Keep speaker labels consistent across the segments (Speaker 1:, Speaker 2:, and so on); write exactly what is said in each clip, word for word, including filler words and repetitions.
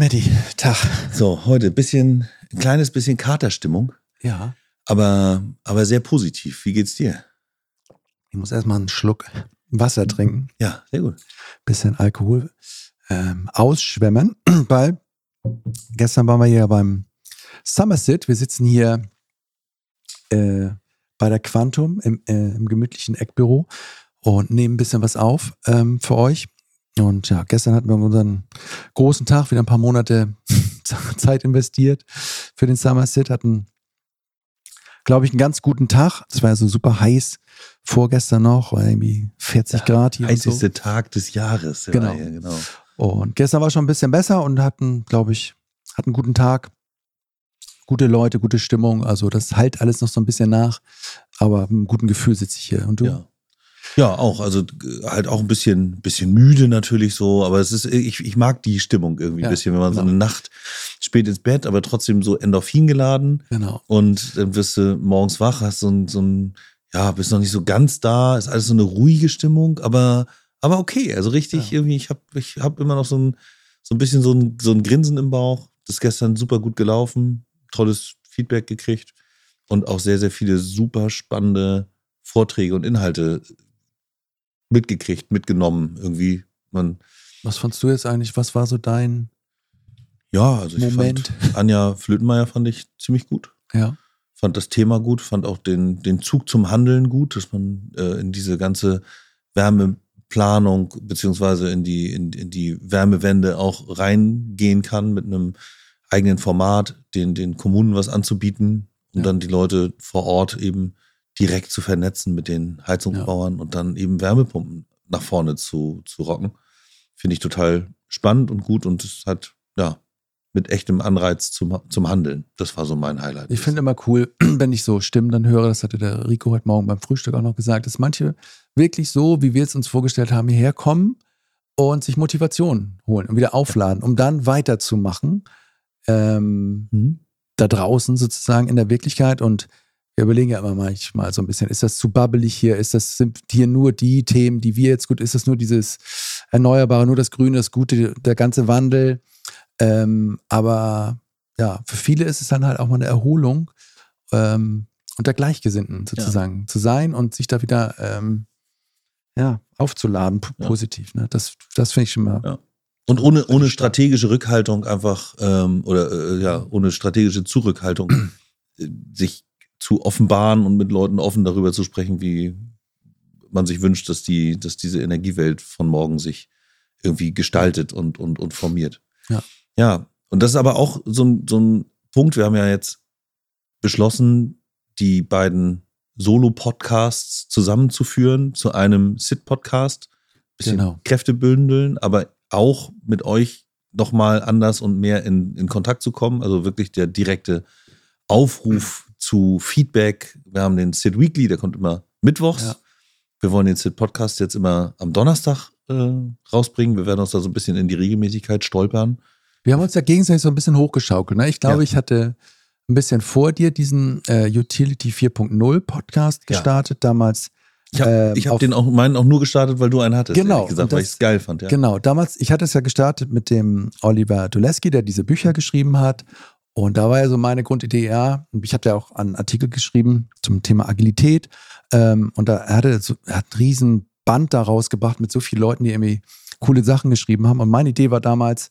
Speaker 1: Matti, Tag.
Speaker 2: So, heute ein bisschen, ein kleines bisschen Katerstimmung.
Speaker 1: Ja.
Speaker 2: Aber, aber sehr positiv. Wie geht's dir?
Speaker 1: Ich muss erstmal einen Schluck Wasser trinken.
Speaker 2: Ja, sehr gut.
Speaker 1: Bisschen Alkohol ähm, ausschwemmen, weil gestern waren wir hier beim Somerset. Wir sitzen hier äh, bei der Quantum im, äh, im gemütlichen Eckbüro und nehmen ein bisschen was auf ähm, für euch. Und ja, gestern hatten wir unseren großen Tag, wieder ein paar Monate Zeit investiert für den Somerset, hatten, glaube ich, einen ganz guten Tag. Es war ja so super heiß, vorgestern noch, war irgendwie vierzig ja, Grad hier.
Speaker 2: Heißeste
Speaker 1: und so.
Speaker 2: Tag des Jahres.
Speaker 1: Genau.
Speaker 2: Hier, genau.
Speaker 1: Und gestern war schon ein bisschen besser und hatten, glaube ich, hatten einen guten Tag. Gute Leute, gute Stimmung. Also das halt alles noch so ein bisschen nach. Aber mit einem guten Gefühl sitze ich hier. Und du?
Speaker 2: Ja. Ja, auch. Also halt auch ein bisschen, bisschen müde natürlich so. Aber es ist, ich, ich mag die Stimmung irgendwie
Speaker 1: ja,
Speaker 2: ein bisschen, wenn man
Speaker 1: genau.
Speaker 2: so eine Nacht spät ins Bett, aber trotzdem so Endorphin geladen.
Speaker 1: Genau.
Speaker 2: Und dann wirst du morgens wach, hast so ein, so ein, ja, bist noch nicht so ganz da. Ist alles so eine ruhige Stimmung, aber, aber okay. Also richtig ja. irgendwie, ich habe ich hab immer noch so ein, so ein bisschen so ein, so ein Grinsen im Bauch. Das ist gestern super gut gelaufen. Tolles Feedback gekriegt. Und auch sehr, sehr viele super spannende Vorträge und Inhalte mitgekriegt, mitgenommen irgendwie. Man,
Speaker 1: was fandst du jetzt eigentlich? Was war so dein
Speaker 2: ja, also ich
Speaker 1: Moment?
Speaker 2: Fand Anja Flötenmeier fand ich ziemlich gut.
Speaker 1: Ja.
Speaker 2: Fand das Thema gut, fand auch den, den Zug zum Handeln gut, dass man äh, in diese ganze Wärmeplanung beziehungsweise in die, in, in die Wärmewende auch reingehen kann mit einem eigenen Format, den, den Kommunen was anzubieten, um ja. dann die Leute vor Ort eben direkt zu vernetzen mit den Heizungsbauern ja. und dann eben Wärmepumpen nach vorne zu, zu rocken. Finde ich total spannend und gut und es hat, ja, mit echtem Anreiz zum, zum Handeln. Das war so mein Highlight.
Speaker 1: Ich finde immer cool, wenn ich so Stimmen dann höre, das hatte der Rico heute Morgen beim Frühstück auch noch gesagt, dass manche wirklich so, wie wir es uns vorgestellt haben, hierher kommen und sich Motivation holen und wieder aufladen, um dann weiterzumachen, ähm, mhm. da draußen sozusagen in der Wirklichkeit. Und wir überlegen ja immer manchmal so ein bisschen, ist das zu babbelig hier? Ist das, sind hier nur die Themen, die wir jetzt gut, ist das nur dieses Erneuerbare, nur das Grüne, das Gute, der ganze Wandel? Ähm, aber ja, für viele ist es dann halt auch mal eine Erholung, ähm, unter Gleichgesinnten sozusagen ja. zu sein und sich da wieder ähm, ja, aufzuladen, p- ja. positiv. Ne? Das, das finde ich schon mal.
Speaker 2: Ja. Und ohne, ohne strategische Rückhaltung einfach, ähm, oder äh, ja, ohne strategische Zurückhaltung, äh, sich zu offenbaren und mit Leuten offen darüber zu sprechen, wie man sich wünscht, dass die, dass diese Energiewelt von morgen sich irgendwie gestaltet und, und, und formiert.
Speaker 1: Ja.
Speaker 2: Ja, und das ist aber auch so ein, so ein Punkt. Wir haben ja jetzt beschlossen, die beiden Solo-Podcasts zusammenzuführen zu einem S I T-Podcast. Bisschen
Speaker 1: genau.
Speaker 2: Kräfte bündeln, aber auch mit euch nochmal anders und mehr in, in Kontakt zu kommen. Also wirklich der direkte Aufruf zu Feedback. Wir haben den S I T Weekly, der kommt immer mittwochs. Ja. Wir wollen den S I T-Podcast jetzt immer am Donnerstag äh, rausbringen. Wir werden uns da so ein bisschen in die Regelmäßigkeit stolpern.
Speaker 1: Wir haben uns ja gegenseitig so ein bisschen hochgeschaukelt. Ne? Ich glaube, ja. ich hatte ein bisschen vor dir diesen äh, Utility vier Punkt null Podcast gestartet, ja. damals.
Speaker 2: Ich habe
Speaker 1: äh,
Speaker 2: hab den auch, meinen auch nur gestartet, weil du einen hattest,
Speaker 1: genau,
Speaker 2: ehrlich gesagt,
Speaker 1: das,
Speaker 2: weil ich es geil fand. Ja.
Speaker 1: Genau, damals, ich hatte es ja gestartet mit dem Oliver Dulesky, der diese Bücher geschrieben hat. Und da war ja so meine Grundidee, ja, ich habe ja auch einen Artikel geschrieben zum Thema Agilität. Ähm, und da er hatte so, er hat einen riesen Band da rausgebracht mit so vielen Leuten, die irgendwie coole Sachen geschrieben haben. Und meine Idee war damals,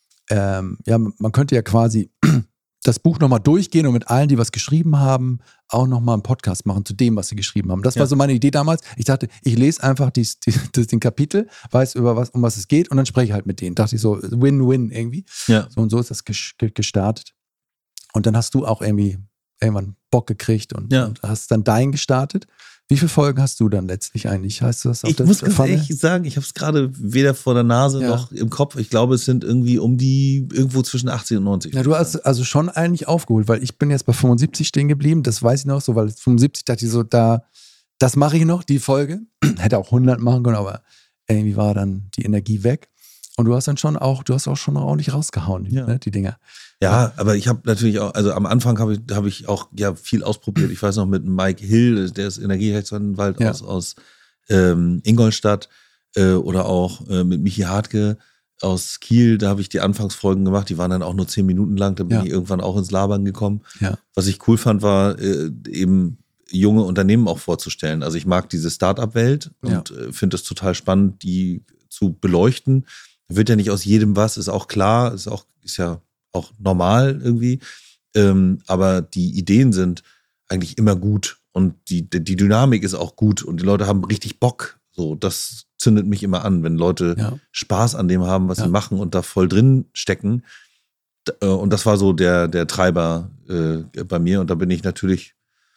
Speaker 1: ähm, ja, man könnte ja quasi das Buch nochmal durchgehen und mit allen, die was geschrieben haben, auch nochmal einen Podcast machen zu dem, was sie geschrieben haben. Das ja. war so meine Idee damals. Ich dachte, ich lese einfach dies, die, die, den Kapitel, weiß über was, um was es geht und dann spreche ich halt mit denen. Dachte ich so, Win-Win irgendwie.
Speaker 2: Ja.
Speaker 1: So und so ist das gestartet. Und dann hast du auch irgendwie irgendwann Bock gekriegt und,
Speaker 2: ja.
Speaker 1: und hast dann dein gestartet. Wie viele Folgen hast du dann letztlich eigentlich? Heißt du das auf
Speaker 2: ich
Speaker 1: der
Speaker 2: muss ganz
Speaker 1: Pfanne?
Speaker 2: ehrlich sagen, ich habe es gerade weder vor der Nase
Speaker 1: ja.
Speaker 2: noch im Kopf. Ich glaube, es sind irgendwie um die, irgendwo zwischen achtzig und neunzig.
Speaker 1: Ja, du hast also schon eigentlich aufgeholt, weil ich bin jetzt bei fünfundsiebzig stehen geblieben. Das weiß ich noch so, weil fünfundsiebzig dachte ich so, da, das mache ich noch, die Folge. Hätte auch hundert machen können, aber irgendwie war dann die Energie weg. Und du hast dann schon auch, du hast auch schon ordentlich rausgehauen,
Speaker 2: ja.
Speaker 1: ne, die Dinger.
Speaker 2: Ja, aber ich habe natürlich auch, also am Anfang habe ich, hab ich auch ja viel ausprobiert. Ich weiß noch mit Mike Hill, der ist Energierechtsanwalt ja. aus, aus ähm, Ingolstadt, äh, oder auch äh, mit Michi Hartke, aus Kiel, da habe ich die Anfangsfolgen gemacht, die waren dann auch nur zehn Minuten lang, da bin
Speaker 1: Ja.
Speaker 2: ich irgendwann auch ins Labern gekommen.
Speaker 1: Ja.
Speaker 2: Was ich cool fand, war äh, eben junge Unternehmen auch vorzustellen. Also ich mag diese Start-up-Welt und
Speaker 1: Ja.
Speaker 2: äh, finde es total spannend, die zu beleuchten. Wird ja nicht aus jedem was, ist auch klar, ist auch, ist ja auch normal irgendwie. Ähm, aber die Ideen sind eigentlich immer gut und die, die Dynamik ist auch gut und die Leute haben richtig Bock. So, das zündet mich immer an, wenn Leute
Speaker 1: Ja.
Speaker 2: Spaß an dem haben, was
Speaker 1: Ja.
Speaker 2: sie machen und da voll drin stecken. D- äh, Und das war so der, der Treiber äh, bei mir und da bin ich natürlich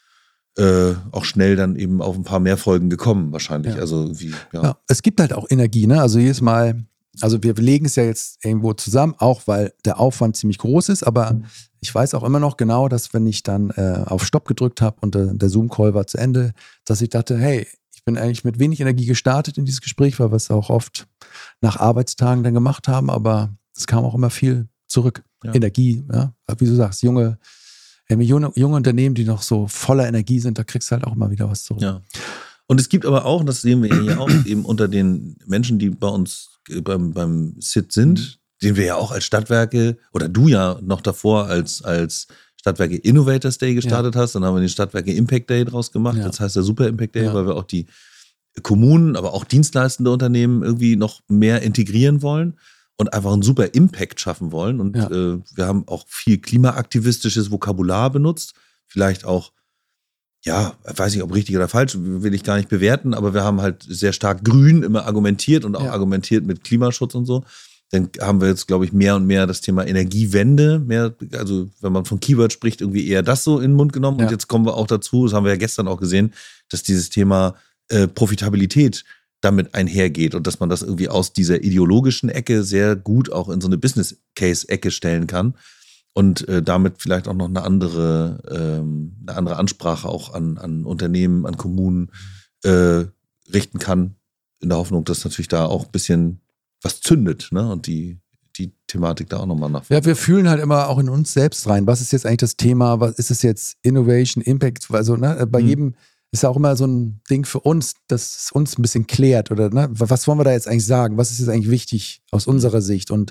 Speaker 2: äh, auch schnell dann eben auf ein paar mehr Folgen gekommen wahrscheinlich.
Speaker 1: Ja.
Speaker 2: Also wie, ja.
Speaker 1: Ja, es gibt halt auch Energie, ne? Also jedes Mal, also wir legen es ja jetzt irgendwo zusammen, auch weil der Aufwand ziemlich groß ist, aber ich weiß auch immer noch genau, dass wenn ich dann äh, auf Stopp gedrückt habe und äh, der Zoom-Call war zu Ende, dass ich dachte, hey, ich bin eigentlich mit wenig Energie gestartet in dieses Gespräch, weil wir es auch oft nach Arbeitstagen dann gemacht haben, aber es kam auch immer viel zurück.
Speaker 2: Ja.
Speaker 1: Energie, ja, wie du sagst, junge, äh, junge, junge Unternehmen, die noch so voller Energie sind, da kriegst du halt auch immer wieder was zurück.
Speaker 2: Ja. Und es gibt aber auch, das sehen wir hier auch, eben unter den Menschen, die bei uns äh, beim, beim S I T sind, den wir ja auch als Stadtwerke, oder du ja noch davor als, als Stadtwerke Innovators Day gestartet hast, dann haben wir den Stadtwerke Impact Day draus gemacht.
Speaker 1: Ja.
Speaker 2: Jetzt heißt der Super Impact Day,
Speaker 1: Ja.
Speaker 2: weil wir auch die Kommunen, aber auch dienstleistende Unternehmen irgendwie noch mehr integrieren wollen und einfach einen super Impact schaffen wollen. Und
Speaker 1: Ja.
Speaker 2: äh, wir haben auch viel klimaaktivistisches Vokabular benutzt, vielleicht auch, ja, weiß nicht, ob richtig oder falsch, will ich gar nicht bewerten, aber wir haben halt sehr stark grün immer argumentiert und auch
Speaker 1: Ja.
Speaker 2: argumentiert mit Klimaschutz und so. Dann haben wir jetzt, glaube ich, mehr und mehr das Thema Energiewende, mehr, also wenn man von Keyword spricht, irgendwie eher das so in den Mund genommen.
Speaker 1: Ja.
Speaker 2: Und jetzt kommen wir auch dazu, das haben wir ja gestern auch gesehen, dass dieses Thema äh, Profitabilität damit einhergeht und dass man das irgendwie aus dieser ideologischen Ecke sehr gut auch in so eine Business-Case-Ecke stellen kann und äh, damit vielleicht auch noch eine andere, ähm, eine andere Ansprache auch an, an Unternehmen, an Kommunen äh, richten kann, in der Hoffnung, dass natürlich da auch ein bisschen was zündet, ne? Und die, die Thematik da auch nochmal nach.
Speaker 1: Ja, wir fühlen halt immer auch in uns selbst rein. Was ist jetzt eigentlich das Thema? Was ist es jetzt? Innovation, Impact? Also, ne, bei
Speaker 2: Mhm.
Speaker 1: jedem ist ja auch immer so ein Ding für uns, dass es uns ein bisschen klärt. Oder ne, was wollen wir da jetzt eigentlich sagen? Was ist jetzt eigentlich wichtig aus unserer Sicht? Und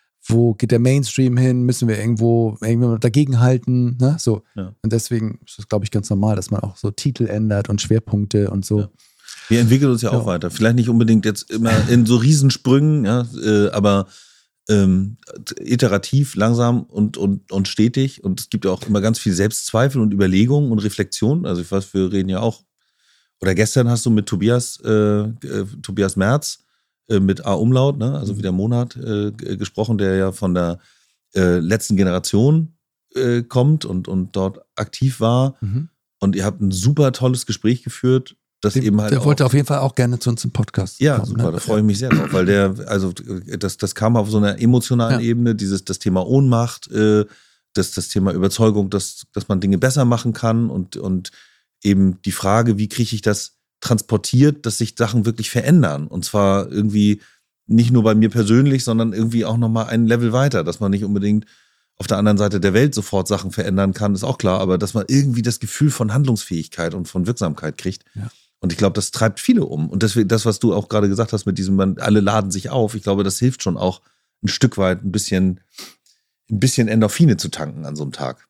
Speaker 1: wo geht der Mainstream hin? Müssen wir irgendwo, irgendwo dagegenhalten? Ne? So.
Speaker 2: Ja.
Speaker 1: Und deswegen ist es, glaube ich, ganz normal, dass man auch so Titel ändert und Schwerpunkte und so.
Speaker 2: Ja. Wir entwickeln uns ja auch
Speaker 1: Ja.
Speaker 2: weiter. Vielleicht nicht unbedingt jetzt immer in so Riesensprüngen, ja, äh, aber ähm, iterativ, langsam und, und, und stetig. Und es gibt ja auch immer ganz viel Selbstzweifel und Überlegungen und Reflexion. Also ich weiß, wir reden ja auch, oder gestern hast du mit Tobias, äh, äh, Tobias Merz äh, mit A-Umlaut, ne? Also wie der Monat äh, g- gesprochen, der ja von der äh, letzten Generation äh, kommt und, und dort aktiv war.
Speaker 1: Mhm.
Speaker 2: Und ihr habt ein super tolles Gespräch geführt, das
Speaker 1: Der,
Speaker 2: eben halt
Speaker 1: der
Speaker 2: auch,
Speaker 1: wollte auf jeden Fall auch gerne zu uns im Podcast
Speaker 2: ja,
Speaker 1: kommen.
Speaker 2: super,
Speaker 1: ne?
Speaker 2: da freue ich mich sehr drauf, weil der, also das, das kam auf so einer emotionalen
Speaker 1: Ja.
Speaker 2: Ebene, dieses, das Thema Ohnmacht, äh, das, das Thema Überzeugung, dass, dass man Dinge besser machen kann und, und eben die Frage, wie kriege ich das transportiert, dass sich Sachen wirklich verändern und zwar irgendwie nicht nur bei mir persönlich, sondern irgendwie auch nochmal ein Level weiter, dass man nicht unbedingt auf der anderen Seite der Welt sofort Sachen verändern kann, ist auch klar, aber dass man irgendwie das Gefühl von Handlungsfähigkeit und von Wirksamkeit kriegt.
Speaker 1: Ja.
Speaker 2: Und ich glaube, das treibt viele um. Und deswegen, das, was du auch gerade gesagt hast mit diesem, man, alle laden sich auf, ich glaube, das hilft schon auch ein Stück weit ein bisschen, ein bisschen Endorphine zu tanken an so einem Tag.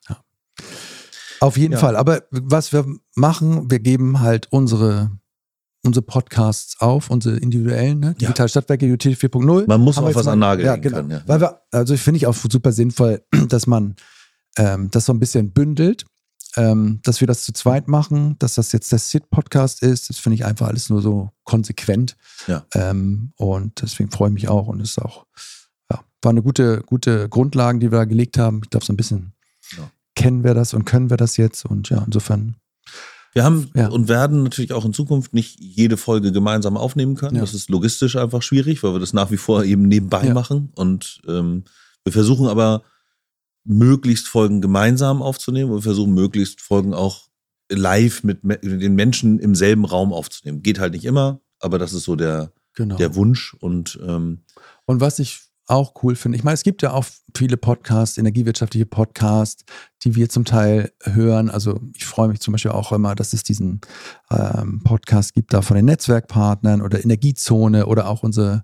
Speaker 1: Auf jeden
Speaker 2: Ja.
Speaker 1: Fall. Aber was wir machen, wir geben halt unsere, unsere Podcasts auf, unsere individuellen, ne?
Speaker 2: Ja.
Speaker 1: Digital Stadtwerke, U T vier Punkt null.
Speaker 2: Man muss
Speaker 1: Haben
Speaker 2: auch
Speaker 1: wir jetzt
Speaker 2: was
Speaker 1: mal-
Speaker 2: an Nagel
Speaker 1: ja,
Speaker 2: hängen
Speaker 1: genau.
Speaker 2: können, ja.
Speaker 1: Weil wir, also finde ich auch super sinnvoll, dass man ähm, das so ein bisschen bündelt, ähm, dass wir das zu zweit machen, dass das jetzt der S I T-Podcast ist. Das finde ich einfach alles nur so konsequent.
Speaker 2: Ja.
Speaker 1: Ähm, und deswegen freue ich mich auch und es ist auch, ja, war eine gute, gute Grundlagen, die wir da gelegt haben. Ich glaube, so ein bisschen
Speaker 2: Ja.
Speaker 1: kennen wir das und können wir das jetzt und ja, insofern.
Speaker 2: Wir haben
Speaker 1: Ja.
Speaker 2: und werden natürlich auch in Zukunft nicht jede Folge gemeinsam aufnehmen können.
Speaker 1: Ja.
Speaker 2: Das ist logistisch einfach schwierig, weil wir das nach wie vor eben nebenbei
Speaker 1: Ja.
Speaker 2: machen. Und ähm, wir versuchen aber möglichst Folgen gemeinsam aufzunehmen und wir versuchen möglichst Folgen auch live mit me- den Menschen im selben Raum aufzunehmen. Geht halt nicht immer, aber das ist so der,
Speaker 1: Genau.
Speaker 2: der Wunsch. Und ähm,
Speaker 1: Und was ich auch cool finde, ich meine, es gibt ja auch viele Podcasts, energiewirtschaftliche Podcasts, die wir zum Teil hören. Also ich freue mich zum Beispiel auch immer, dass es diesen ähm, Podcast gibt da von den Netzwerkpartnern oder Energiezone oder auch unsere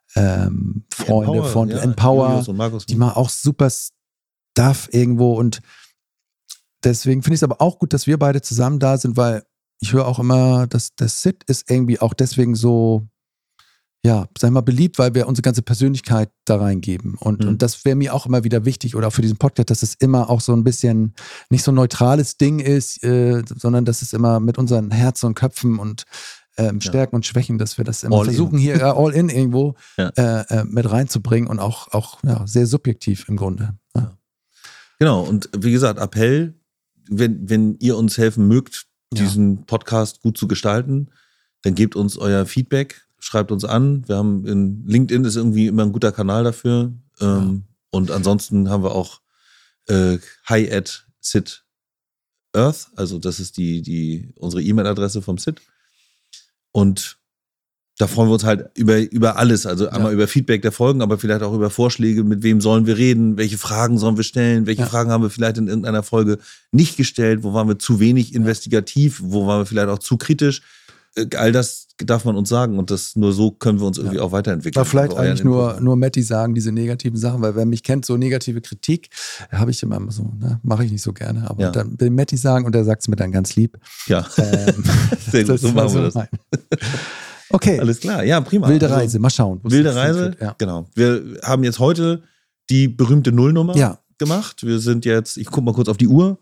Speaker 1: ähm, Freunde
Speaker 2: Empower,
Speaker 1: von
Speaker 2: ja,
Speaker 1: Empower,
Speaker 2: Julius und Markus.
Speaker 1: die machen auch super Stuff irgendwo und deswegen finde ich es aber auch gut, dass wir beide zusammen da sind, weil ich höre auch immer, dass der Sid ist irgendwie auch deswegen so, ja, sag ich mal, beliebt, weil wir unsere ganze Persönlichkeit da reingeben. Und,
Speaker 2: Mhm.
Speaker 1: und das wäre mir auch immer wieder wichtig oder auch für diesen Podcast, dass es immer auch so ein bisschen nicht so ein neutrales Ding ist, äh, sondern dass es immer mit unseren Herzen und Köpfen und ähm, Stärken ja. und Schwächen, dass wir das immer
Speaker 2: all
Speaker 1: versuchen,
Speaker 2: in.
Speaker 1: hier äh, all in irgendwo
Speaker 2: ja.
Speaker 1: äh, äh, mit reinzubringen und auch, auch ja, sehr subjektiv im Grunde. Ja.
Speaker 2: Genau, und wie gesagt, Appell, wenn, wenn ihr uns helfen mögt, diesen ja. Podcast gut zu gestalten, dann gebt uns euer Feedback, schreibt uns an. Wir haben in LinkedIn ist irgendwie immer ein guter Kanal dafür. Ähm, ja. Und ansonsten haben wir auch äh, hi at Sid Earth, also das ist die, die, unsere E-Mail-Adresse vom Sid. Und da freuen wir uns halt über, über alles, also einmal ja. über Feedback der Folgen, aber vielleicht auch über Vorschläge, mit wem sollen wir reden, welche Fragen sollen wir stellen, welche ja. Fragen haben wir vielleicht in irgendeiner Folge nicht gestellt, wo waren wir zu wenig investigativ, wo waren wir vielleicht auch zu kritisch. All das darf man uns sagen und das nur so können wir uns irgendwie ja. auch weiterentwickeln.
Speaker 1: Aber vielleicht eigentlich nur, nur Matti sagen, diese negativen Sachen, weil wer mich kennt, so negative Kritik, habe ich immer so, ne? Mache ich nicht so gerne, aber ja. dann will Matti sagen und er sagt es mir dann ganz lieb.
Speaker 2: Ja,
Speaker 1: ähm,
Speaker 2: sehr gut, so machen wir das.
Speaker 1: Mein. Okay.
Speaker 2: Alles klar, ja, prima.
Speaker 1: Wilde Reise, also, mal schauen.
Speaker 2: Wilde Reise, ja. genau. Wir haben jetzt heute die berühmte Nullnummer
Speaker 1: ja.
Speaker 2: gemacht. Wir sind jetzt, ich gucke mal kurz auf die Uhr.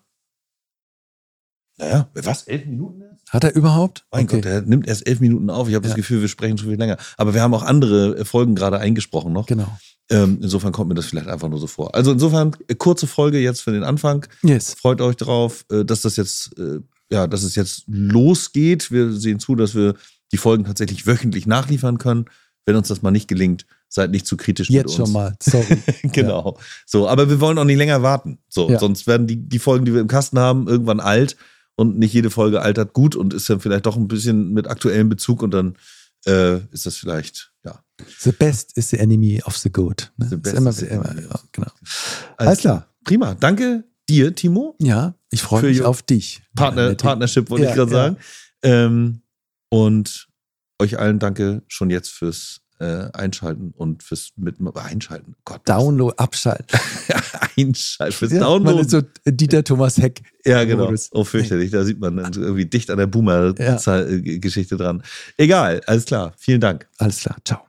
Speaker 2: Naja, was? Elf Minuten erst?
Speaker 1: Hat er überhaupt?
Speaker 2: Mein
Speaker 1: okay.
Speaker 2: Gott, der nimmt erst elf Minuten auf. Ich habe ja. das Gefühl, wir sprechen schon viel länger. Aber wir haben auch andere Folgen gerade eingesprochen noch.
Speaker 1: Genau.
Speaker 2: Ähm, insofern kommt mir das vielleicht einfach nur so vor. Also insofern, kurze Folge jetzt für den Anfang.
Speaker 1: Yes.
Speaker 2: Freut euch drauf, dass das jetzt, ja, dass es jetzt losgeht. Wir sehen zu, dass wir die Folgen tatsächlich wöchentlich nachliefern können. Wenn uns das mal nicht gelingt, seid nicht zu kritisch
Speaker 1: jetzt
Speaker 2: mit uns.
Speaker 1: Jetzt schon mal, sorry.
Speaker 2: Genau.
Speaker 1: Ja.
Speaker 2: So, aber wir wollen auch nicht länger warten. So,
Speaker 1: ja.
Speaker 2: sonst werden die, die Folgen, die wir im Kasten haben, irgendwann alt und nicht jede Folge altert gut und ist dann vielleicht doch ein bisschen mit aktuellem Bezug und dann äh, ist das vielleicht, ja.
Speaker 1: The best is the enemy of the good. Ne?
Speaker 2: The best
Speaker 1: ist immer,
Speaker 2: is the
Speaker 1: immer,
Speaker 2: enemy.
Speaker 1: ja, genau.
Speaker 2: Alles, Alles klar. Prima. Danke dir, Timo.
Speaker 1: Ja, ich freue mich auf dich.
Speaker 2: Partner, Partnership wollte ja, ich gerade ja. sagen. Ähm, und euch allen danke schon jetzt fürs äh, Einschalten und fürs mit Einschalten. Gott,
Speaker 1: Download, abschalten.
Speaker 2: Einschalten, fürs
Speaker 1: ja,
Speaker 2: Download.
Speaker 1: Man ist so Dieter Thomas Heck.
Speaker 2: Ja, genau. Oh, fürchterlich. Da sieht man irgendwie dicht an der Boomer-Geschichte ja. dran. Egal, alles klar. Vielen Dank.
Speaker 1: Alles klar. Ciao.